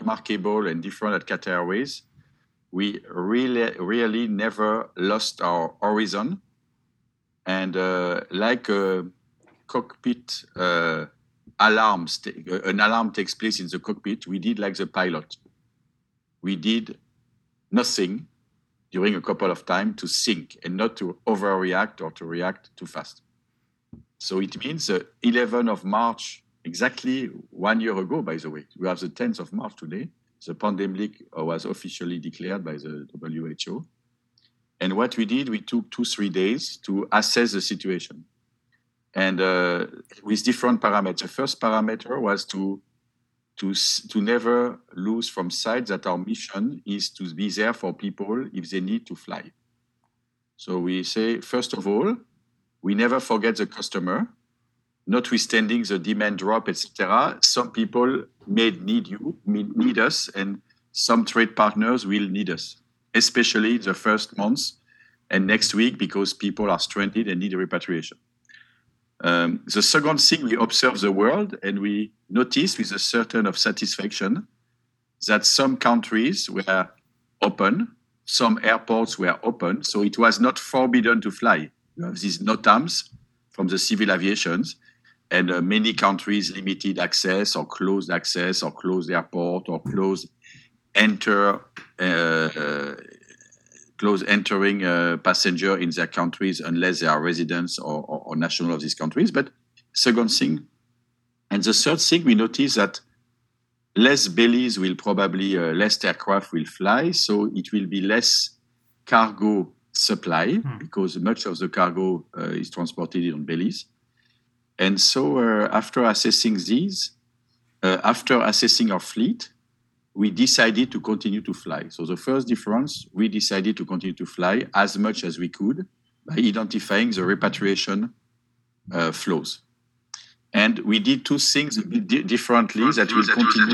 remarkable and different at Qatar Airways. We really never lost our horizon. And like a cockpit an alarm takes place in the cockpit, we did like the pilot. We did nothing during a couple of times to think and not to overreact or to react too fast. So it means 11th of March, exactly 1 year ago, by the way. We have the 10th of March today. The pandemic was officially declared by the WHO. And what we did, we took 2-3 days to assess the situation. And with different parameters. The first parameter was to never lose from sight that our mission is to be there for people if they need to fly. So we say, first of all, we never forget the customer, notwithstanding the demand drop, etc. Some people may need us, and some trade partners will need us, especially the first months and next week, because people are stranded and need repatriation. The second thing, we observe the world, and we notice with a certain of satisfaction that some countries were open, some airports were open, so it was not forbidden to fly. You have these NOTAMs from the civil aviations, and many countries limited access or closed airport or closed entering passenger in their countries unless they are residents or national of these countries. But second thing, and the third thing, we notice that less bellies will probably, less aircraft will fly, so it will be less cargo supply because much of the cargo is transported on bellies. And so after assessing these, after assessing our fleet, we decided to continue to fly. So the first difference, we decided to continue to fly as much as we could by identifying the repatriation flows. And we did two things a bit differently that will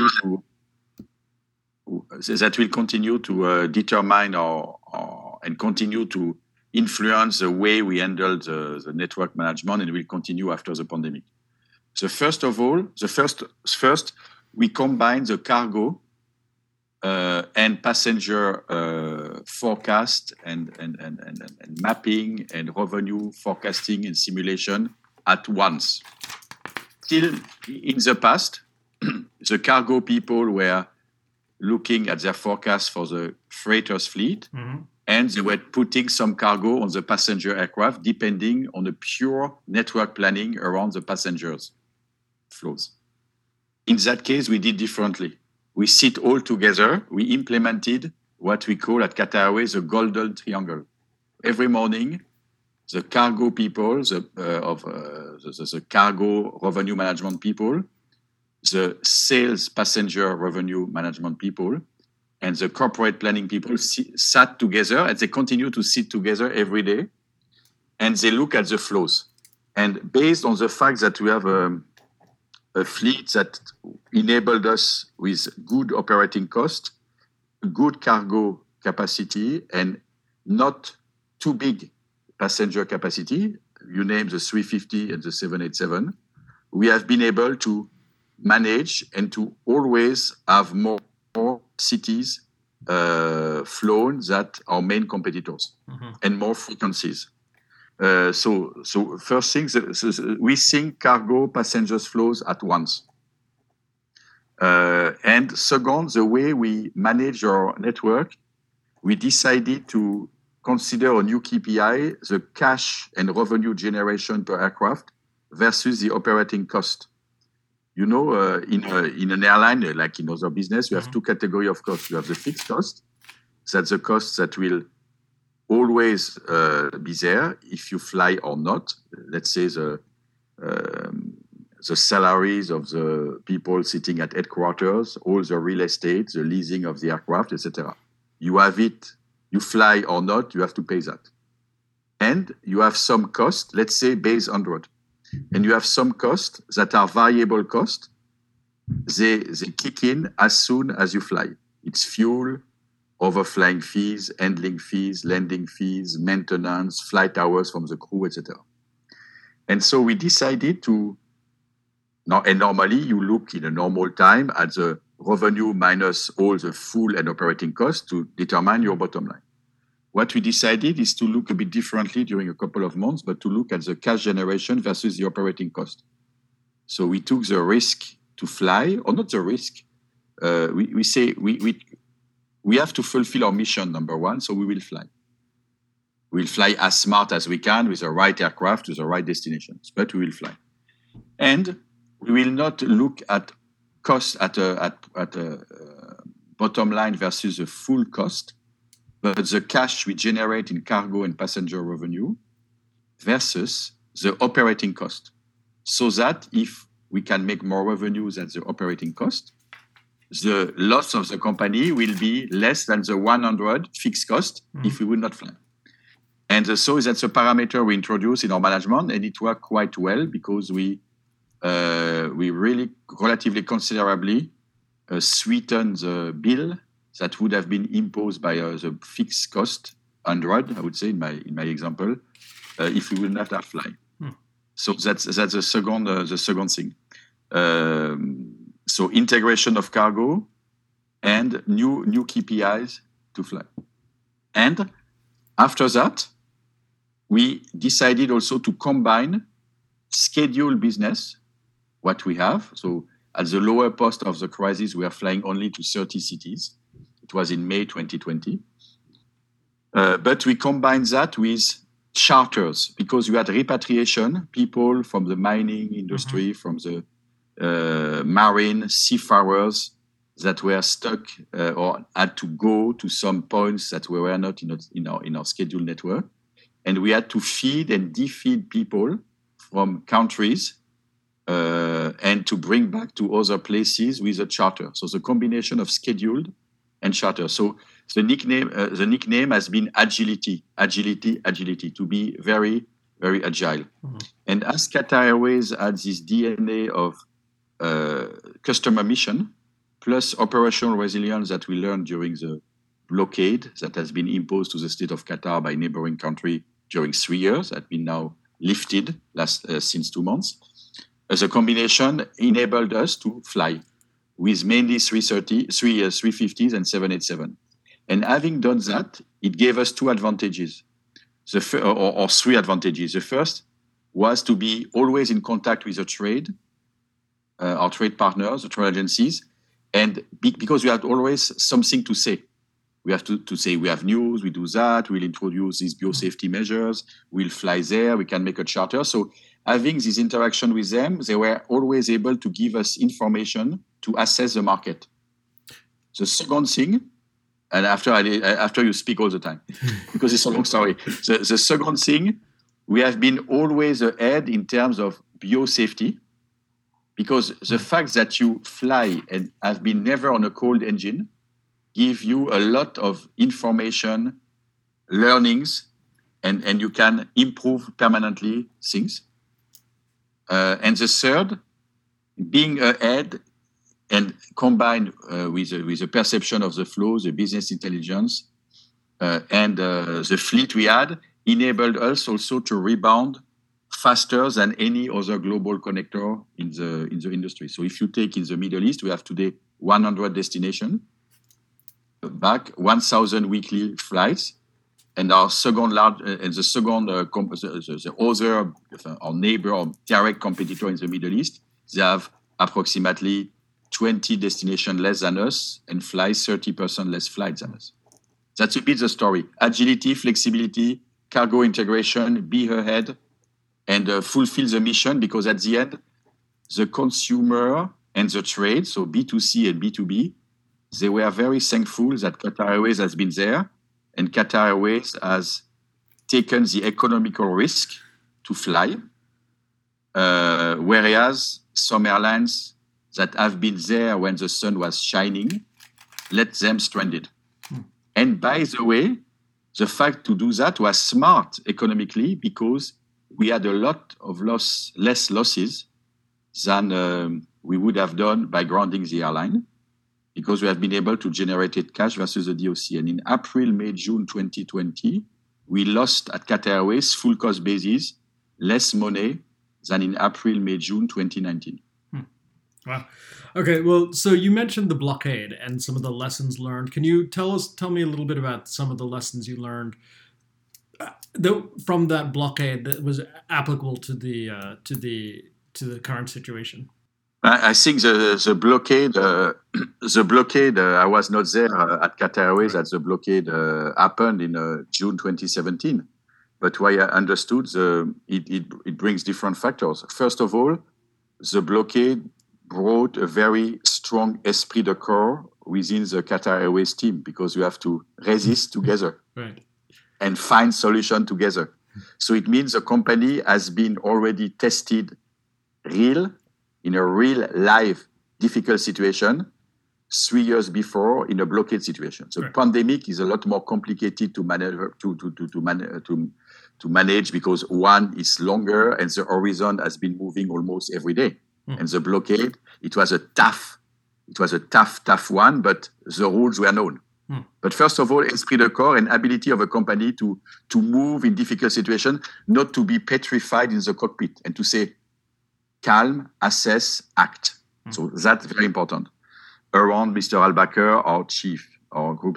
continue to determine and continue to influence the way we handle the network management, and will continue after the pandemic. So first of all, first we combine the cargo and passenger forecast and mapping and revenue forecasting and simulation at once. Still in the past, the cargo people were looking at their forecast for the freighters fleet, and they were putting some cargo on the passenger aircraft, depending on the pure network planning around the passengers' flows. In that case, we did differently. We sit all together. We implemented what we call at Qatar Airways the golden triangle. Every morning, the cargo people, the cargo revenue management people, the sales passenger revenue management people, and the corporate planning people sat together, and they continue to sit together every day, and they look at the flows. And based on the fact that we have a fleet that enabled us with good operating cost, good cargo capacity, and not too big passenger capacity, you name the 350 and the 787, we have been able to manage and to always have more cities flown than our main competitors, and more frequencies. So first thing, we sync cargo passengers flows at once. And second, the way we manage our network, we decided to consider a new KPI, the cash and revenue generation per aircraft versus the operating cost. You know, in an airline, like in other business, you have two categories of costs. You have the fixed cost, that's the cost that will always be there if you fly or not. Let's say the salaries of the people sitting at headquarters, all the real estate, the leasing of the aircraft, etc. You have it, you fly or not, you have to pay that. And you have some cost, let's say base 100. And you have some costs that are variable costs. They kick in as soon as you fly. It's fuel, overflying fees, handling fees, landing fees, maintenance, flight hours from the crew, etc. And so we decided to, and normally you look in a normal time at the revenue minus all the full and operating costs to determine your bottom line. What we decided is to look a bit differently during a couple of months, but to look at the cash generation versus the operating cost. So we took the risk to fly, or not the risk. We say we have to fulfill our mission, number one, so we will fly. We'll fly as smart as we can with the right aircraft to the right destinations, but we will fly. And we will not look at cost at a bottom line versus the full cost, but the cash we generate in cargo and passenger revenue versus the operating cost. So that if we can make more revenues than the operating cost, the loss of the company will be less than the 100 fixed cost if we would not fly. And so that's a parameter we introduced in our management, and it worked quite well because we really relatively considerably sweetened the bill that would have been imposed by the fixed cost 100, I would say in my example, if we would not have fly. So that's the second thing. So integration of cargo and new KPIs to fly. And after that, we decided also to combine scheduled business, what we have. So at the lower post of the crisis, we are flying only to 30 cities. It was in May 2020. But we combined that with charters because we had repatriation, people from the mining industry, from the marine seafarers that were stuck or had to go to some points that were not in our scheduled network. And we had to feed and defeed people from countries and to bring back to other places with a charter. So the combination of scheduled and charter. So the nickname has been agility, to be very, very agile. And as Qatar Airways had this DNA of customer mission plus operational resilience that we learned during the blockade that has been imposed to the state of Qatar by neighboring country during 3 years, that been now lifted since 2 months. The combination enabled us to fly with mainly 350s and 787. And having done that, it gave us two advantages, or three advantages. The first was to be always in contact with the trade, our trade partners, the trade agencies, and because we had always something to say. We have to say we have news, we do that, we'll introduce these biosafety measures, we'll fly there, we can make a charter. So having this interaction with them, they were always able to give us information to assess the market. The second thing, and after you speak all the time, because it's a long story. The second thing, we have been always ahead in terms of biosafety, because the fact that you fly and have been never on a cold engine give you a lot of information, learnings, and you can improve permanently things. And the third, being ahead and combined with the perception of the flow, the business intelligence, and the fleet we had, enabled us also to rebound faster than any other global connector in the industry. So if you take in the Middle East, we have today 100 destinations, back 1,000 weekly flights, and our second large, and the second, the other, our neighbor, or direct competitor in the Middle East, they have approximately 20 destinations less than us and fly 30% less flights than us. That's a bit the story. Agility, flexibility, cargo integration, be ahead, and fulfill the mission, because at the end, the consumer and the trade, so B2C and B2B, they were very thankful that Qatar Airways has been there, and Qatar Airways has taken the economical risk to fly, whereas some airlines that have been there when the sun was shining, let them stranded. And by the way, the fact to do that was smart economically, because we had a lot of less losses than we would have done by grounding the airline, because we have been able to generate cash versus the DOC. And in April, May, June 2020, we lost at Qatar Airways, full cost basis, less money than in April, May, June 2019. Wow. Okay. Well, so you mentioned the blockade and some of the lessons learned. Can you tell me a little bit about some of the lessons you learned from that blockade that was applicable to the current situation? I think the blockade, the blockade. I was not there at Qatar Airways Right. as the blockade happened in June 2017. But what I understood, it brings different factors. First of all, the blockade brought a very strong esprit de corps within the Qatar Airways team because you have to resist together Right. and find solution together. So it means the company has been already tested real in a real live difficult situation 3 years before in a blockade situation. So Right. pandemic is a lot more complicated to manage to manage because one is longer and the horizon has been moving almost every day. And the blockade, it was a tough one, but the rules were known. But first of all, esprit de corps and ability of a company to move in difficult situations, not to be petrified in the cockpit and to say, calm, assess, act. So that's very important. Around Mr. Al-Bakr, our chief, our group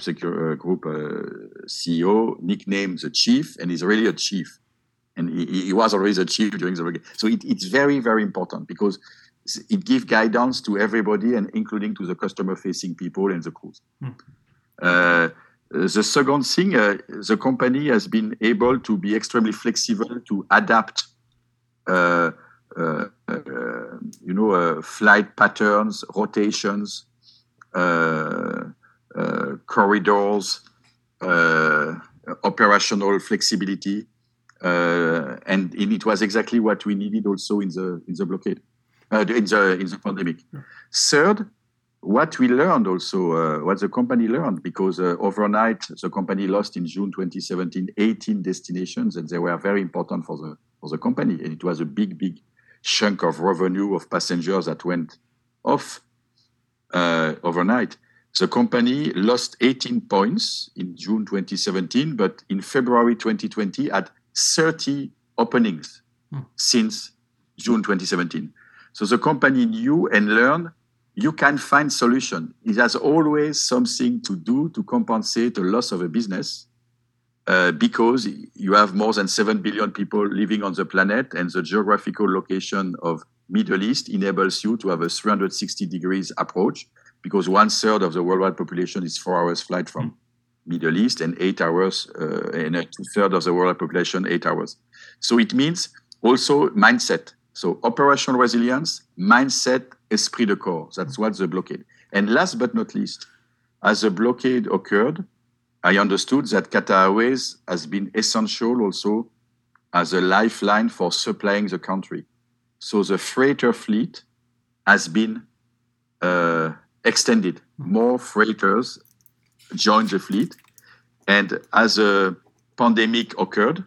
CEO, nicknamed the chief, and he's really a chief. And he was always a chief during the blockade. So it's very, very important because it gives guidance to everybody and including to the customer-facing people and the crews. The second thing, the company has been able to be extremely flexible to adapt flight patterns, rotations, corridors, operational flexibility, and it was exactly what we needed also in the blockade, in the pandemic. Third, what we learned also, what the company learned, because overnight the company lost in June 2017 18 destinations, and they were very important for the company, and it was a big chunk of revenue of passengers that went off overnight. The company lost 18 points in June 2017, but in February 2020 had 30 openings since June 2017. So the company knew and learned you can find solution. It has always something to do to compensate the loss of a business because you have more than 7 billion people living on the planet, and the geographical location of Middle East enables you to have a 360 degrees approach because 1/3 of the worldwide population is 4 hours flight from Middle East and 8 hours, and 2/3 of the worldwide population, 8 hours. So it means also mindset. So operational resilience, mindset, esprit de corps. That's what the blockade. And last but not least, as the blockade occurred, I understood that Qatar Airways has been essential also as a lifeline for supplying the country. So the freighter fleet has been extended. More freighters joined the fleet. And as a pandemic occurred,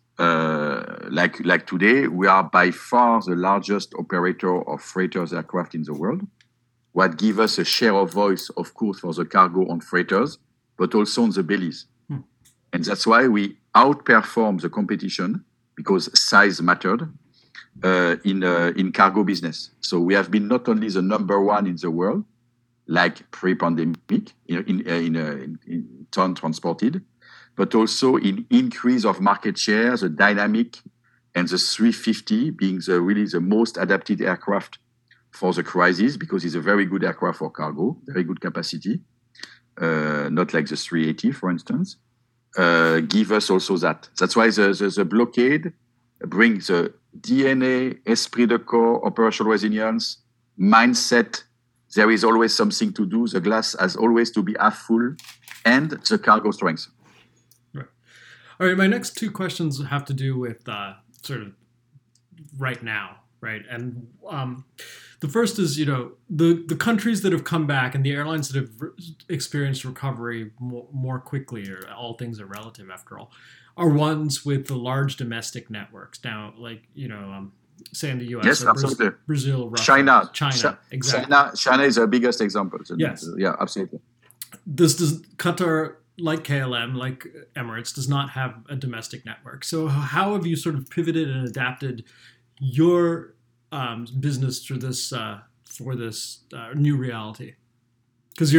like today, we are by far the largest operator of freighters aircraft in the world. What gives us a share of voice, of course, for the cargo on freighters, but also on the bellies. And that's why we outperform the competition because size mattered in cargo business. So we have been not only the number one in the world, like pre-pandemic, in ton transported, but also in increase of market share, the dynamic, and the 350 being really the most adapted aircraft for the crisis because it's a very good aircraft for cargo, very good capacity, not like the 380, for instance. Give us also that. That's why the blockade brings the DNA, esprit de corps, operational resilience, mindset. There is always something to do. The glass has always to be half full, and the cargo strength. Right. All right. My next two questions have to do with sort of right now, right? And the first is, the countries that have come back and the airlines that have experienced recovery more quickly, or all things are relative after all, are ones with the large domestic networks. Now, like, say in the U.S., yes, absolutely. Brazil, Russia, China, exactly. China is the biggest example. Yes. Yeah, absolutely. Does Qatar, like KLM, like Emirates, does not have a domestic network. So how have you sort of pivoted and adapted your business through for this new reality? Because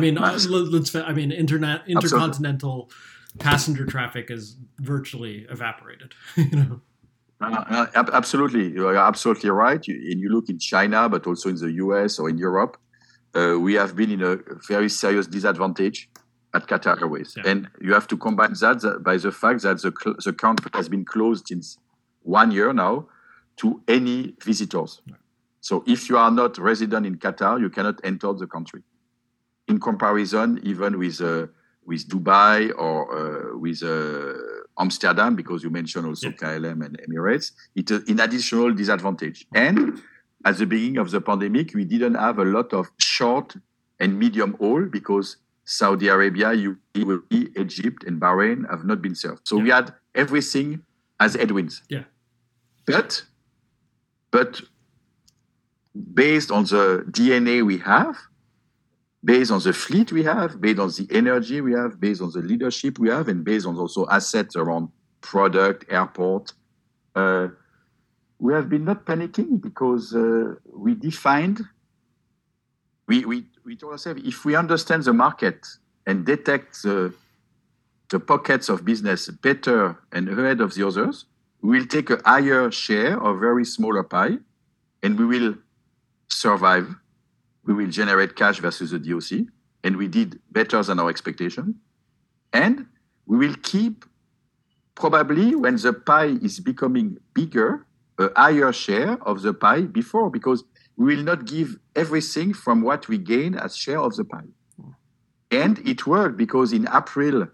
intercontinental passenger traffic is virtually evaporated. Absolutely, you are absolutely right. And you look in China, but also in the US or in Europe, we have been in a very serious disadvantage at Qatar Airways. Yeah. And you have to combine that by the fact that the country has been closed since 1 year now to any visitors. Yeah. So if you are not resident in Qatar, you cannot enter the country. In comparison, even with Dubai or with Amsterdam, because you mentioned also KLM and Emirates, it's an additional disadvantage. And at the beginning of the pandemic, we didn't have a lot of short and medium haul because Saudi Arabia, UAE, Egypt, and Bahrain have not been served. So we had everything as headwinds. Yeah. But based on the DNA we have, based on the fleet we have, based on the energy we have, based on the leadership we have, and based on also assets around product, airport, we have been not panicking because we defined, we told ourselves, if we understand the market and detect the pockets of business better and ahead of the others, we will take a higher share of very smaller pie, and we will survive. We will generate cash versus the DOC, and we did better than our expectation. And we will keep, probably when the pie is becoming bigger, a higher share of the pie before, because we will not give everything from what we gain as share of the pie. And it worked because in April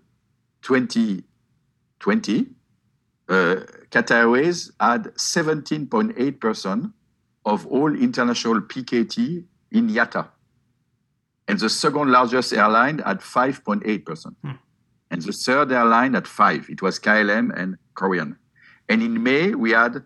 2020, Qatar Airways had 17.8% of all international PKT in IATA. And the second largest airline at 5.8%. And the third airline at 5%. It was KLM and Korean. And in May, we had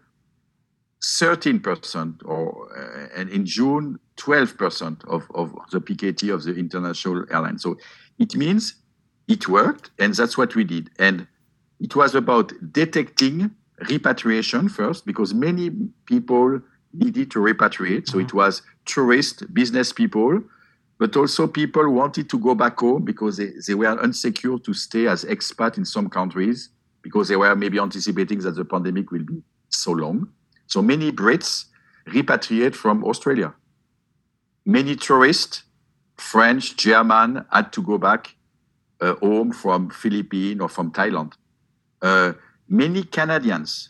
13%, and in June, 12% of the PKT of the international airline. So it means it worked, and that's what we did. And it was about detecting repatriation first, because many people needed to repatriate. So it was tourists, business people, but also people who wanted to go back home because they were insecure to stay as expat in some countries because they were maybe anticipating that the pandemic will be so long. So many Brits repatriate from Australia. Many tourists, French, German, had to go back home from Philippines or from Thailand. Many Canadians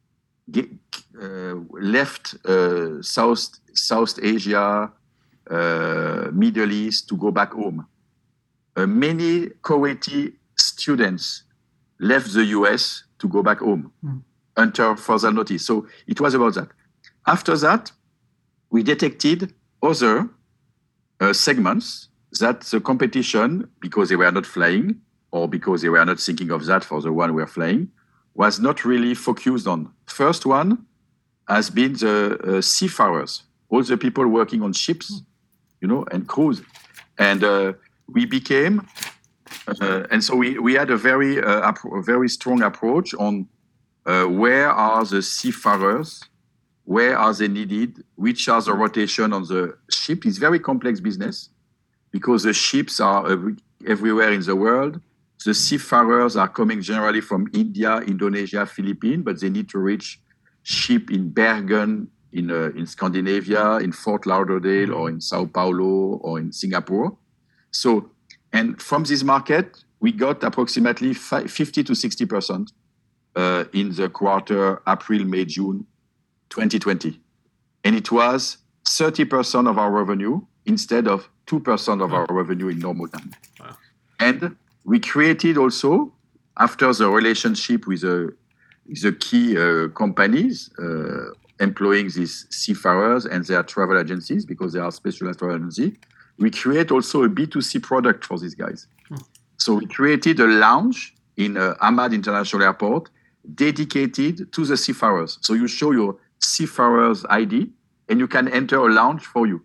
left South Asia, Middle East to go back home. Many Kuwaiti students left the US to go back home under further notice. So it was about that. After that, we detected other segments that the competition, because they were not flying or because they were not thinking of that for the one we were flying, was not really focused on. First one has been the seafarers, all the people working on ships, and cruise. And we became, and so we had a very strong approach on where are the seafarers, where are they needed, which are the rotation on the ship. It's very complex business because the ships are everywhere in the world. The seafarers are coming generally from India, Indonesia, Philippines, but they need to reach ship in Bergen, in Scandinavia, in Fort Lauderdale, or in Sao Paulo, or in Singapore. So, and from this market, we got approximately 50 to 60% in the quarter April, May, June 2020. And it was 30% of our revenue instead of 2% of our revenue in normal time. Wow. And we created also, after the relationship with the key companies employing these seafarers and their travel agencies, because they are specialized travel agencies, we create also a B2C product for these guys. So we created a lounge in Ahmad International Airport dedicated to the seafarers. So you show your seafarer's ID and you can enter a lounge for you.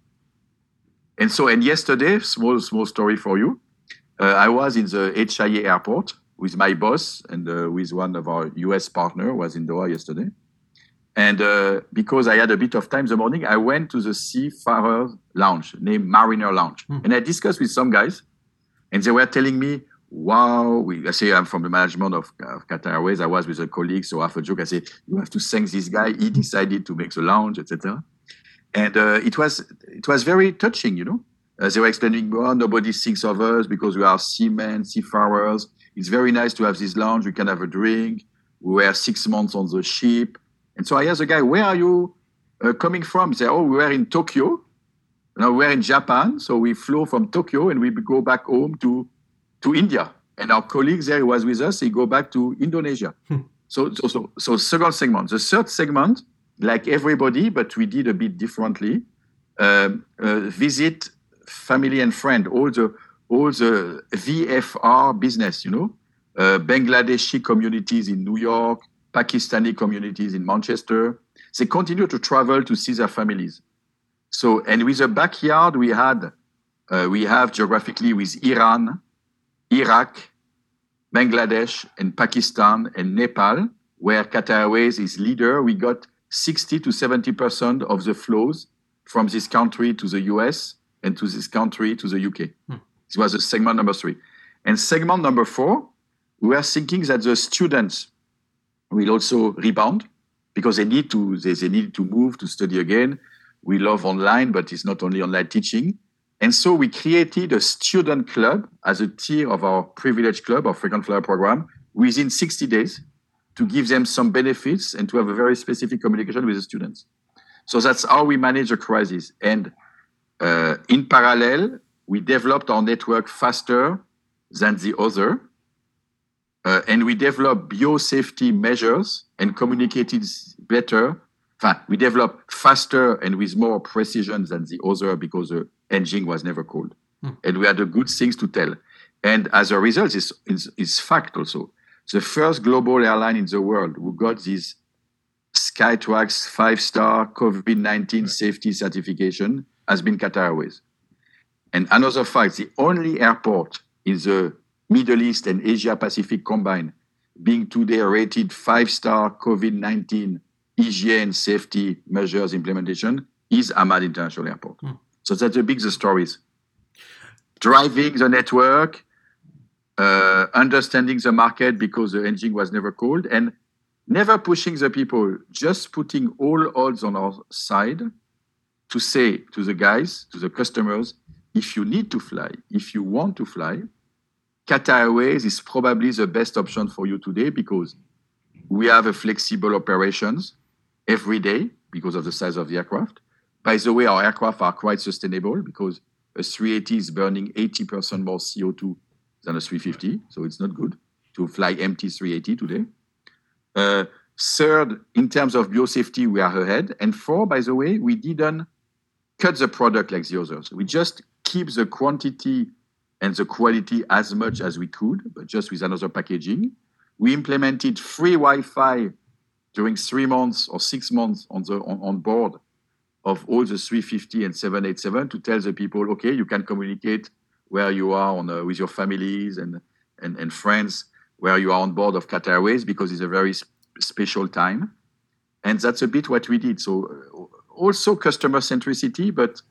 And yesterday, small story for you, I was in the HIA airport with my boss and with one of our US partners, was in Doha yesterday. And because I had a bit of time in the morning, I went to the Seafarer Lounge named Mariner Lounge. And I discussed with some guys, and they were telling me, wow, I say I'm from the management of Qatar Airways. I was with a colleague, so after a joke, I say, you have to thank this guy. He decided to make the lounge, etc. And it was very touching, you know. They were explaining, well, nobody thinks of us because we are seamen, seafarers. It's very nice to have this lounge. We can have a drink. We were 6 months on the ship. And so I asked the guy, where are you coming from? He said, oh, we were in Tokyo. Now we're in Japan. So we flew from Tokyo and we go back home to India. And our colleagues there who was with us, he go back to Indonesia. So second segment. The third segment, like everybody, but we did a bit differently, visit family and friend, all the VFR business, you know, Bangladeshi communities in New York, Pakistani communities in Manchester. They continue to travel to see their families. So, and with the backyard we have geographically with Iran, Iraq, Bangladesh, and Pakistan and Nepal, where Qatar Airways is leader, we got 60 to 70% of the flows from this country to the US and to this country to the UK. This was segment number 3. And segment number 4, we are thinking that the students will also rebound because they need to move to study again. We love online, but it's not only online teaching. And so we created a student club as a tier of our privileged club, our frequent flyer program, within 60 days to give them some benefits and to have a very specific communication with the students. So that's how we manage a crisis. And in parallel, we developed our network faster than the other. And we developed biosafety measures and communicated better. We developed faster and with more precision than the other because the engine was never cold. And we had the good things to tell. And as a result, it's fact also. The first global airline in the world who got this Skytrax 5-star COVID-19 safety certification has been Qatar Airways. And another fact, the only airport in the Middle East and Asia Pacific combined being today rated 5-star COVID-19 hygiene safety measures implementation is Hamad International Airport. So that's the stories. Driving the network, understanding the market because the engine was never cold, and never pushing the people, just putting all odds on our side to say to the guys, to the customers, if you need to fly, if you want to fly, Qatar Airways is probably the best option for you today because we have a flexible operations every day because of the size of the aircraft. By the way, our aircraft are quite sustainable because a 380 is burning 80% more CO2 than a 350, so it's not good to fly empty 380 today. Third, in terms of biosafety, we are ahead. And 4, by the way, we didn't cut the product like the others. We just keep the quantity and the quality as much as we could, but just with another packaging. We implemented free Wi-Fi during 3 months or 6 months on board of all the 350 and 787 to tell the people, okay, you can communicate where you are with your families and friends, where you are on board of Qatar Airways because it's a very special time. And that's a bit what we did. So also customer centricity, but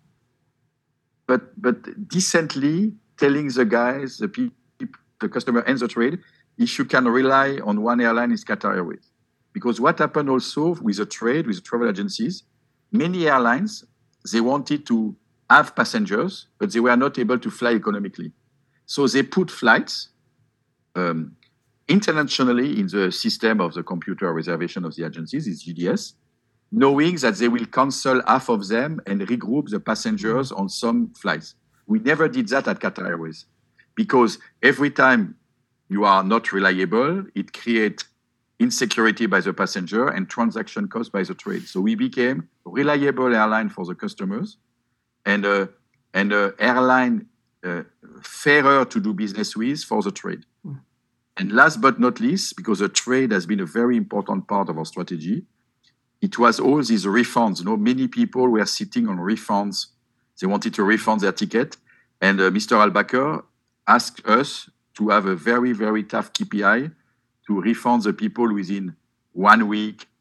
decently telling the guys, the people, the customer and the trade, if you can rely on one airline, it's Qatar Airways. Because what happened also with the trade, with the travel agencies, many airlines, they wanted to have passengers, but they were not able to fly economically. So they put flights internationally in the system of the computer reservation of the agencies, it's GDS, knowing that they will cancel half of them and regroup the passengers on some flights. We never did that at Qatar Airways because every time you are not reliable, it creates insecurity by the passenger and transaction costs by the trade. So we became a reliable airline for the customers and a airline fairer to do business with for the trade. And last but not least, because the trade has been a very important part of our strategy, it was all these refunds. You know, many people were sitting on refunds. They wanted to refund their ticket. And Mr. Al-Bakr asked us to have a very, very tough KPI to refund the people within 1 week,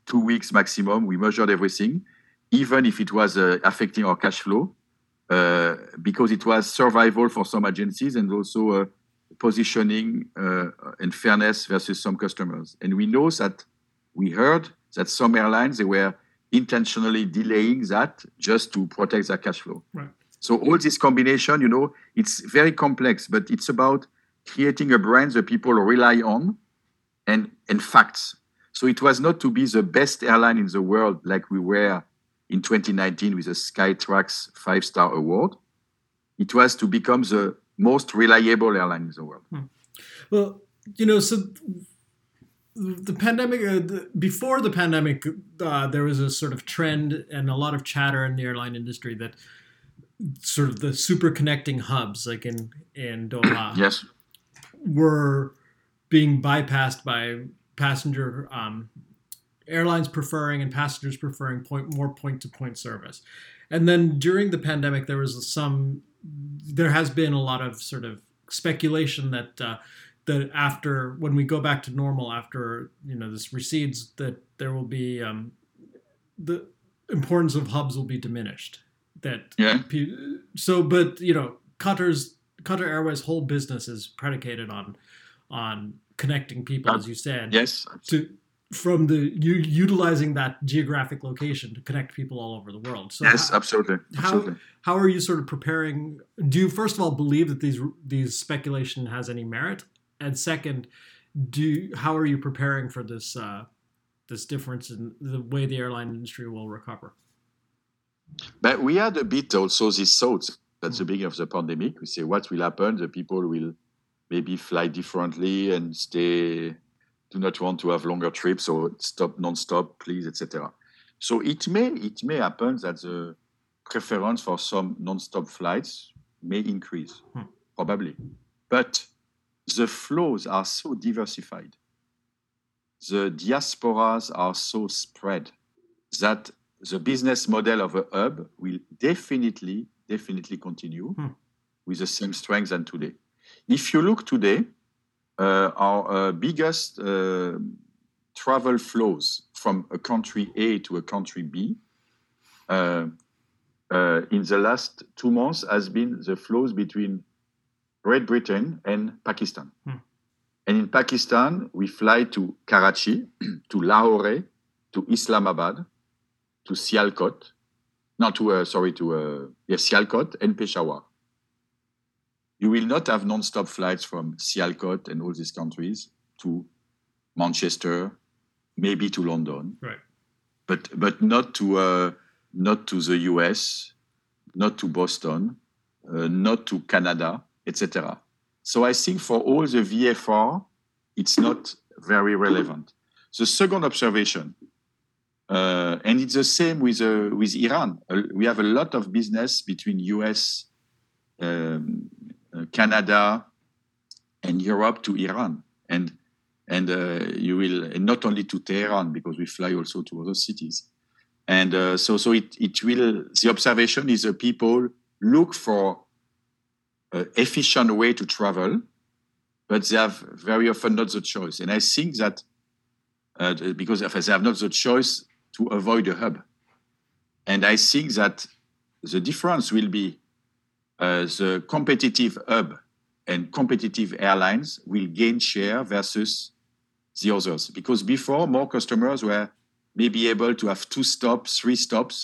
2 weeks maximum. We measured everything, even if it was affecting our cash flow, because it was survival for some agencies and also positioning and fairness versus some customers. And we heard that some airlines, they were intentionally delaying that just to protect their cash flow. Right. So all this combination, it's very complex, but it's about creating a brand that people rely on and facts. So it was not to be the best airline in the world like we were in 2019 with the Skytrax 5-star award. It was to become the most reliable airline in the world. Well, so the pandemic, before the pandemic, there was a sort of trend and a lot of chatter in the airline industry that sort of the super connecting hubs, like in Doha, yes, were being bypassed by passenger airlines preferring and passengers preferring more point-to-point service. And then during the pandemic, there has been a lot of sort of speculation that after, when we go back to normal, after this recedes, that there will be the importance of hubs will be diminished. But Qatar Airways' whole business is predicated on connecting people, as you said. Yes. From utilizing that geographic location to connect people all over the world. So yes, absolutely. How are you sort of preparing? Do you first of all believe that these speculation has any merit? And second, how are you preparing for this difference in the way the airline industry will recover? But we had a bit also this thought at the beginning of the pandemic. We say, what will happen? The people will maybe fly differently and do not want to have longer trips or stop non-stop, please, etc. So it may happen that the preference for some non-stop flights may increase, probably. But the flows are so diversified, the diasporas are so spread that the business model of a hub will definitely continue with the same strength than today. If you look today, our biggest travel flows from a country A to a country B in the last 2 months has been the flows between Great Britain and Pakistan. And in Pakistan, we fly to Karachi, to Lahore, to Islamabad, to Sialkot, Sialkot and Peshawar. You will not have non-stop flights from Sialkot and all these countries to Manchester, maybe to London, right? But not to the US, not to Boston, not to Canada, etc. So I think for all the VFR, it's not very relevant. The second observation, and it's the same with Iran. We have a lot of business between US, Canada, and Europe to Iran, and you will, and not only to Tehran, because we fly also to other cities, and so it will. The observation is that people look for an efficient way to travel, but they have very often not the choice. And I think that because they have not the choice to avoid a hub, and I think that the difference will be the competitive hub and competitive airlines will gain share versus the others. Because before, more customers were maybe able to have 2 stops, 3 stops,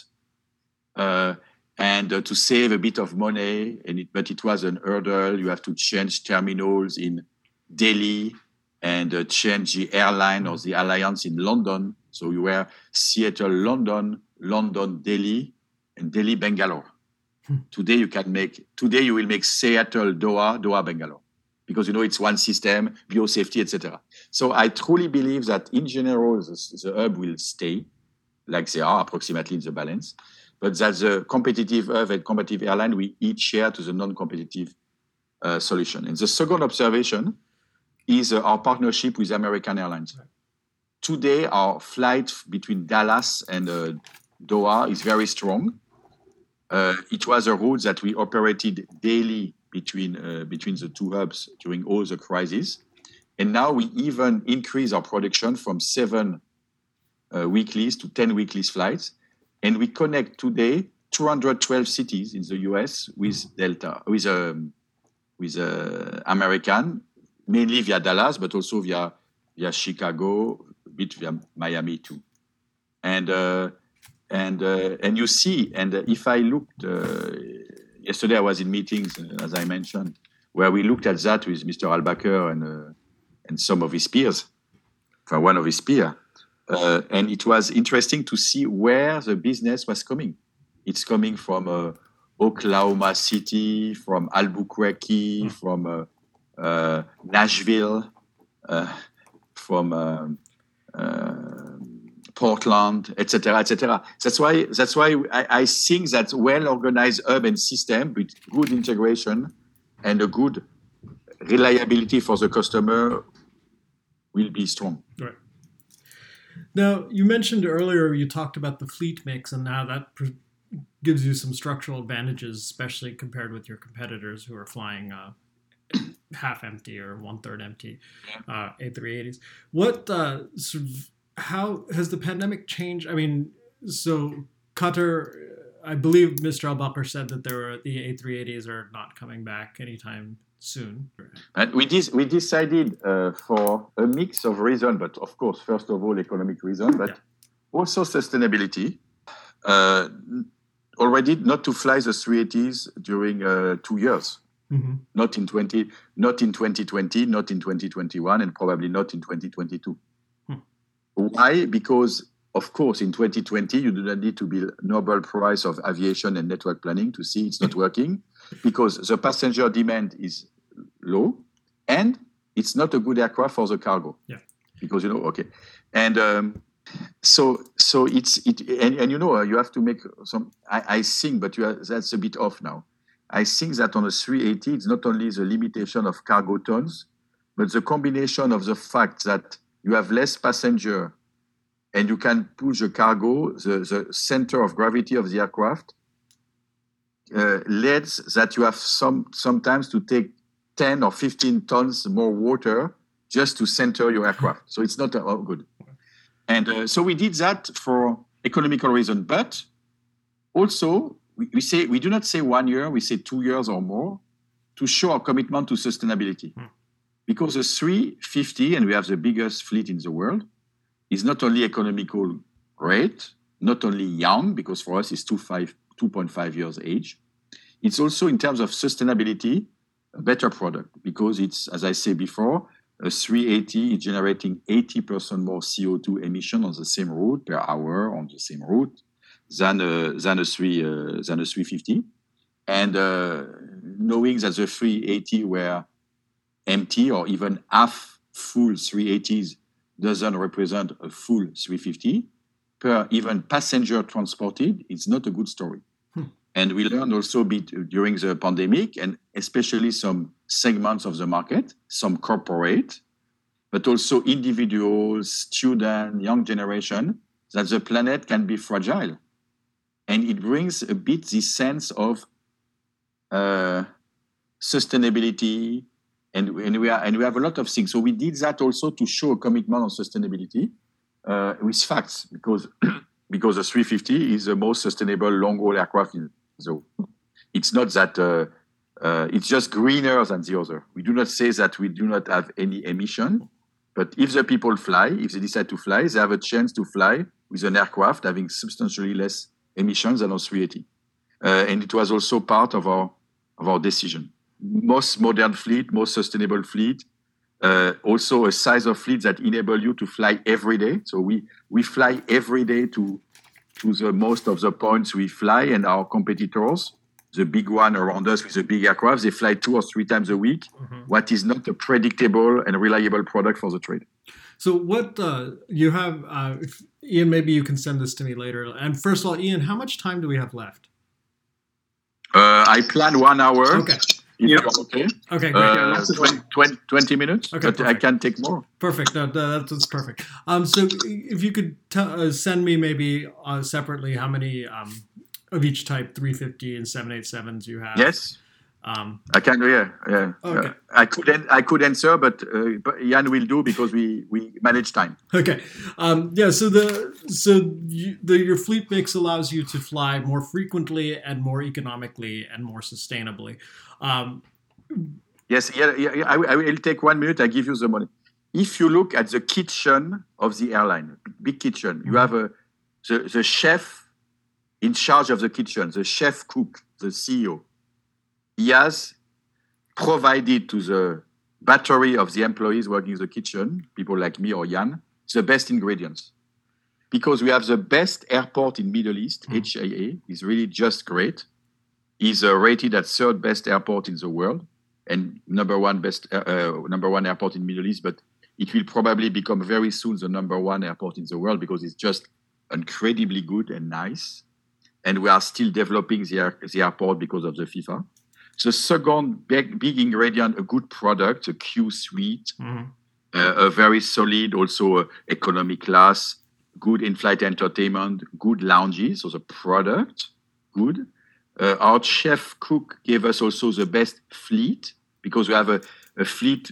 and to save a bit of money. But it was an hurdle. You have to change terminals in Delhi and change the airline or the alliance in London. So you were Seattle, London, London, Delhi, and Delhi, Bangalore. Today you will make Seattle, Doha, Doha, Bangalore, because it's one system, biosafety, etc. So I truly believe that in general the hub will stay like they are approximately in the balance, but that the competitive hub and competitive airline will each share to the non-competitive solution. And the second observation is our partnership with American Airlines. Today our flight between Dallas and Doha is very strong. It was a route that we operated daily between the 2 hubs during all the crises. And now we even increase our production from 7 weeklies to 10 weeklies flights. And we connect today 212 cities in the US with Delta, with American, mainly via Dallas, but also via Chicago, a bit via Miami too. And you see, and if I looked, yesterday I was in meetings, as I mentioned, where we looked at that with Mr. Albaker and some of his peers, for one of his peers. And it was interesting to see where the business was coming. It's coming from Oklahoma City, from Albuquerque, from Nashville, from Portland, etc., etc. That's why I think that well-organized urban system with good integration and a good reliability for the customer will be strong. Right. Now, you mentioned earlier, you talked about the fleet mix, and now that gives you some structural advantages, especially compared with your competitors who are flying half empty or 1/3 empty A380s. What sort of, how has the pandemic changed? I mean, so Qatar, I believe Mr. Al-Bakr said that the A380s are not coming back anytime soon. And we decided for a mix of reasons, but of course, first of all, economic reason, but also sustainability. Already not to fly the 380s during 2 years. Mm-hmm. Not in 2020, not in 2021, and probably not in 2022. Why? Because, of course, in 2020, you do not need to be Nobel Prize of Aviation and Network Planning to see it's not working, because the passenger demand is low, and it's not a good aircraft for the cargo. Yeah. Because, okay. And so you have to make some, I think, but that's a bit off now. I think that on a 380, it's not only the limitation of cargo tons, but the combination of the fact that you have less passenger and you can push the cargo, the center of gravity of the aircraft, leads that you have sometimes to take 10 or 15 tons more water just to center your aircraft. So it's not good. And so we did that for economical reason, but also we do not say 1 year, we say 2 years or more to show our commitment to sustainability. Because the 350, and we have the biggest fleet in the world, is not only economical great, not only young, because for us it's 2.5 years age. It's also in terms of sustainability, a better product, because it's, as I said before, a 380 is generating 80% more CO2 emission on the same route per hour on the same route than a 350. And knowing that the 380 were empty or even half full 380s doesn't represent a full 350, per even passenger transported, it's not a good story. And we learned also a bit during the pandemic, and especially some segments of the market, some corporate, but also individuals, students, young generation, that the planet can be fragile. And it brings a bit this sense of sustainability, and we have a lot of things. So we did that also to show a commitment on sustainability with facts, because the 350 is the most sustainable long-haul aircraft. So it's not that it's just greener than the other. We do not say that we do not have any emission, but if the people fly, if they decide to fly, they have a chance to fly with an aircraft having substantially less emissions than on 380. And it was also part of our decision. Most modern fleet, most sustainable fleet, also a size of fleet that enable you to fly every day. So we fly every day to the most of the points we fly, and our competitors, the big one around us with the big aircraft, they fly 2 or 3 times a week, what is not a predictable and reliable product for the trade. So what you have, Ian, maybe you can send this to me later. And first of all, Ian, how much time do we have left? I plan 1 hour. Okay. Yeah. Okay. Okay, great. 20 minutes, okay, but perfect. I can take more. Perfect. No, that's perfect. So if you could send me maybe separately how many of each type, 350 and 787s you have. Yes. I can, yeah. Okay. I could answer, but Jan will do because we manage time. Okay. Your fleet mix allows you to fly more frequently and more economically and more sustainably. Yes, I will take 1 minute. I give you the money. If you look at the kitchen of the airline, big kitchen, you have the chef in charge of the kitchen, the chef cook, the CEO. He has provided to the battery of the employees working in the kitchen, people like me or Jan, the best ingredients. Because we have the best airport in Middle East, HAA, is really just great. He's rated at third best airport in the world and number one airport in Middle East, but it will probably become very soon the number one airport in the world because it's just incredibly good and nice. And we are still developing the airport because of the FIFA. The second big ingredient, a good product, a Q suite, a very solid, also economy class, good in-flight entertainment, good lounges. So the product, good. Our chef cook gave us also the best fleet because we have a fleet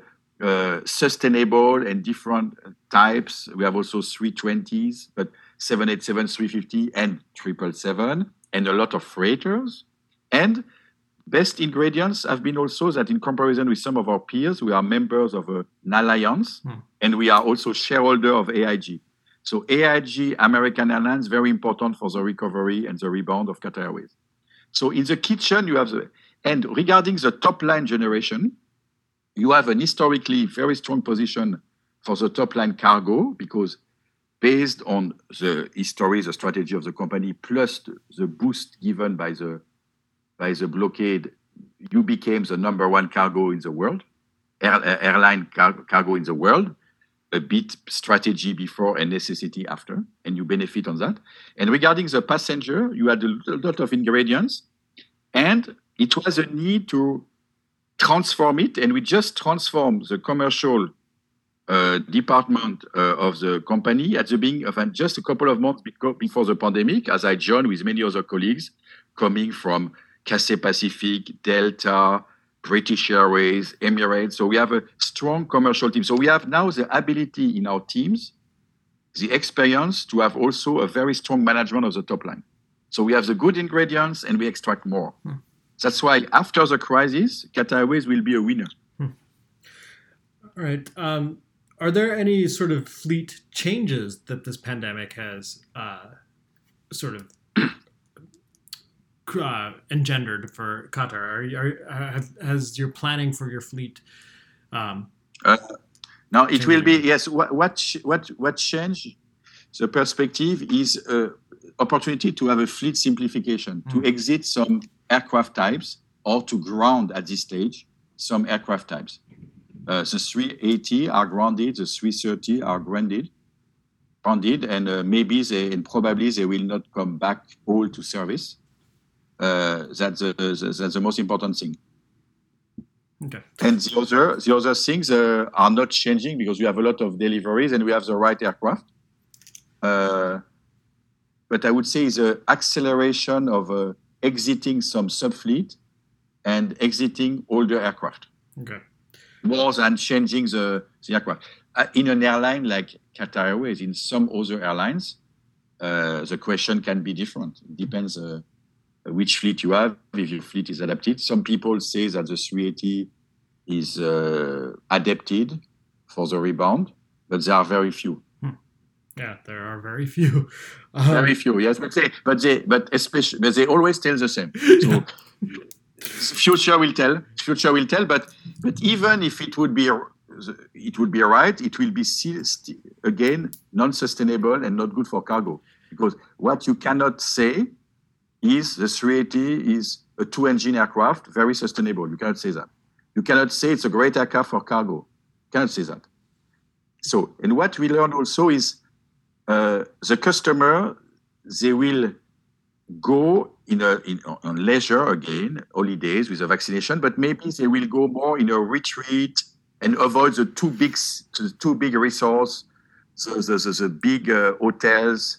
sustainable and different types. We have also 320s, but 787, 350, and 777, and a lot of freighters. And best ingredients have been also that in comparison with some of our peers, we are members of an alliance, and we are also shareholder of AIG. So AIG, American Airlines, very important for the recovery and the rebound of Qatar Airways. So in the kitchen, you have and regarding the top line generation, you have an historically very strong position for the top line cargo because based on the history, the strategy of the company, plus the boost given by the blockade, you became the number one cargo in the world, airline cargo in the world, a bit strategy before and necessity after, and you benefit on that. And regarding the passenger, you had a lot of ingredients, and it was a need to transform it, and we just transformed the commercial department of the company at the beginning of just a couple of months before the pandemic, as I joined with many other colleagues coming from Cathay Pacific, Delta, British Airways, Emirates. So we have a strong commercial team. So we have now the ability in our teams, the experience to have also a very strong management of the top line. So we have the good ingredients and we extract more. That's why after the crisis, Qatar Airways will be a winner. All right. Are there any sort of fleet changes that this pandemic has sort of engendered for Qatar? Has your planning for your fleet? Now it will be yes. What changed? The perspective is opportunity to have a fleet simplification, to exit some aircraft types or to ground at this stage some aircraft types. The 380 are grounded, the 330 are grounded, and maybe probably they will not come back all to service. That's the most important thing. Okay. And the other things are not changing because we have a lot of deliveries and we have the right aircraft. But I would say the acceleration of exiting some subfleet and exiting older aircraft. Okay. More than changing the aircraft. In an airline like Qatar Airways, in some other airlines, the question can be different. It depends which fleet you have, if your fleet is adapted. Some people say that the 380 is adapted for the rebound, but there are very few. Yeah, there are very few. Very few, yes, but they always tell the same. So future will tell. But even if it would be right, it will be still again non-sustainable and not good for cargo because what you cannot say is the 380 is a 2-engine aircraft, very sustainable. You cannot say that. You cannot say it's a great aircraft for cargo. You cannot say that. So, and what we learned also is the customer, they will go on leisure again, holidays with a vaccination, but maybe they will go more in a retreat and avoid the too big resorts, the big hotels,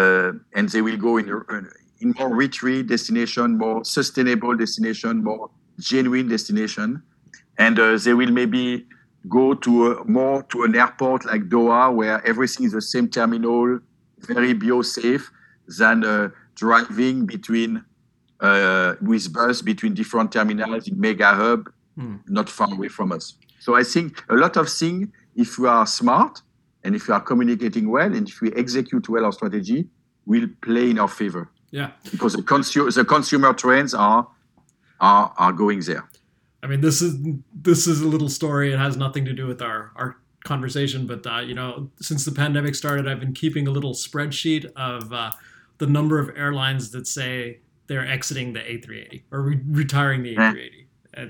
and they will go in more retreat destination, more sustainable destination, more genuine destination, and they will maybe go to more to an airport like Doha, where everything is the same terminal, very bio-safe, than driving between with bus between different terminals in mega hub, not far away from us. So I think a lot of things, if we are smart and if we are communicating well and if we execute well our strategy, will play in our favor. Yeah, because the consumer trends are going there. I mean, this is a little story. It has nothing to do with our conversation, but since the pandemic started, I've been keeping a little spreadsheet of the number of airlines that say they're exiting the A380 or retiring the A380.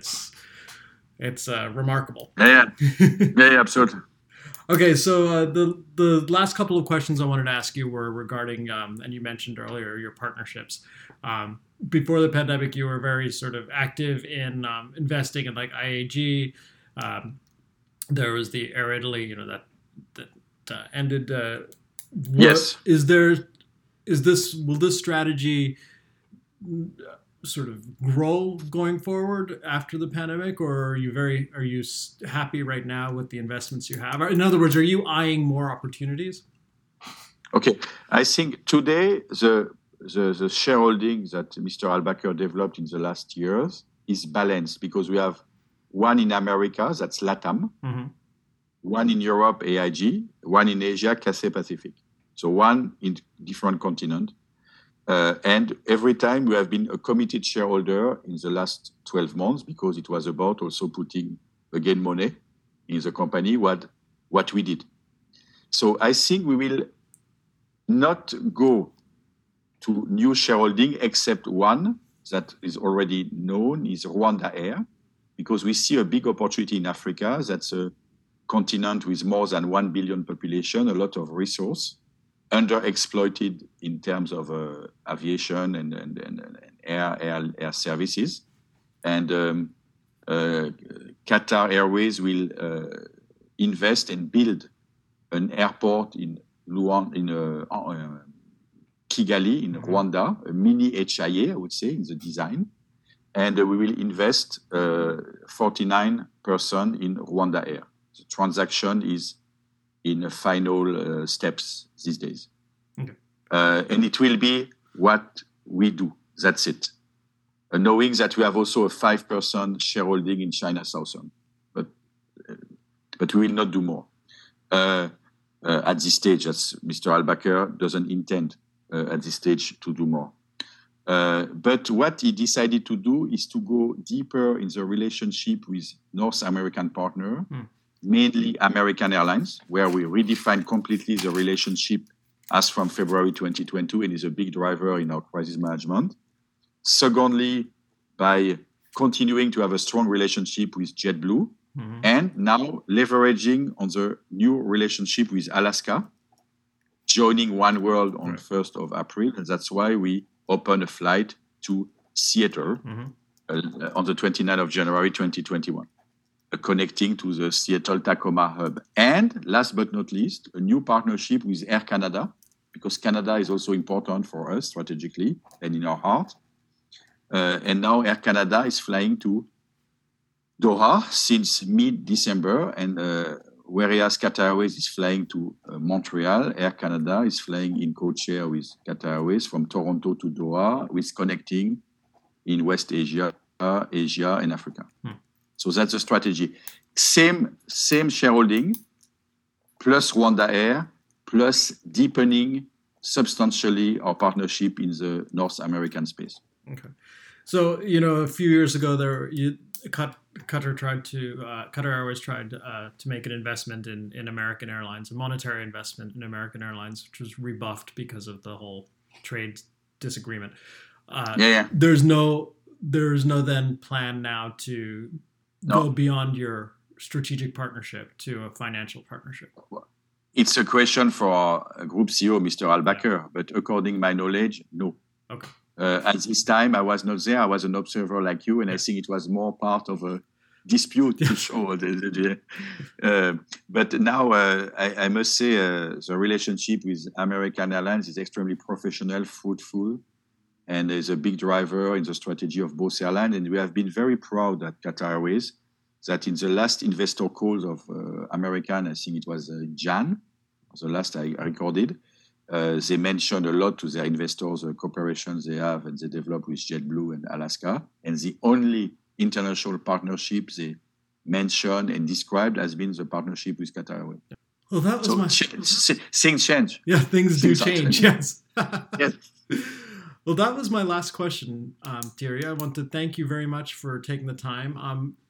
It's remarkable. Yeah, absolutely. Okay, so the last couple of questions I wanted to ask you were regarding, and you mentioned earlier, your partnerships. Before the pandemic, you were very sort of active in investing in like IAG. There was the Air Italy, that ended. Yes. Will this strategy sort of grow going forward after the pandemic, or are you happy right now with the investments you have? In other words, are you eyeing more opportunities? Okay, I think today the shareholding that Mr. Albacker developed in the last years is balanced because we have one in America, that's LATAM, one in Europe, AIG, one in Asia, Cathay Pacific. So one in different continent. And every time we have been a committed shareholder in the last 12 months because it was about also putting again money in the company, what we did. So I think we will not go to new shareholding except one that is already known is Rwanda Air, because we see a big opportunity in Africa. That's a continent with more than 1 billion population, a lot of resource, underexploited in terms of aviation and air services. And Qatar Airways will invest and build an airport in Kigali in Rwanda, a mini HIA, I would say, in the design. And we will invest 49% in Rwanda Air. The transaction is in final steps these days. Okay. And it will be what we do. That's it. Knowing that we have also a 5% shareholding in China Southern. But we will not do more. At this stage, as Mr. Albacker doesn't intend at this stage to do more. But what he decided to do is to go deeper in the relationship with North American partner, mainly American Airlines, where we redefine completely the relationship as from February 2022 and is a big driver in our crisis management. Secondly, by continuing to have a strong relationship with JetBlue, and now leveraging on the new relationship with Alaska, joining One World on 1st of April. And that's why we opened a flight to Seattle on the 29th of January 2021. Connecting to the Seattle-Tacoma hub. And last but not least, a new partnership with Air Canada, because Canada is also important for us strategically and in our heart. And now Air Canada is flying to Doha since mid-December, and whereas Qatar Airways is flying to Montreal, Air Canada is flying in code-share with Qatar Airways from Toronto to Doha, with connecting in West Asia, Asia and Africa. So that's the strategy. Same shareholding, plus Rwanda Air, plus deepening substantially our partnership in the North American space. Okay. So, a few years ago, Qatar Airways tried to make an investment in American Airlines, a monetary investment in American Airlines, which was rebuffed because of the whole trade disagreement. There's no then plan now to go beyond your strategic partnership to a financial partnership. It's a question for our group CEO, Mr. Albacker, but according to my knowledge, no. Okay. At this time, I was not there. I was an observer like you, and I think it was more part of a dispute to show. But now, I must say, the relationship with American Airlines is extremely professional, fruitful, and is a big driver in the strategy of both airlines. And we have been very proud at Qatar Airways that in the last investor calls of American, I think it was Jan, the last I recorded, they mentioned a lot to their investors the cooperations they have and they develop with JetBlue and Alaska. And the only international partnership they mentioned and described has been the partnership with Qatar Airways. Well, that was things change. Yeah, things do change. Yes. Yes. Well, that was my last question, Thierry. I want to thank you very much for taking the time.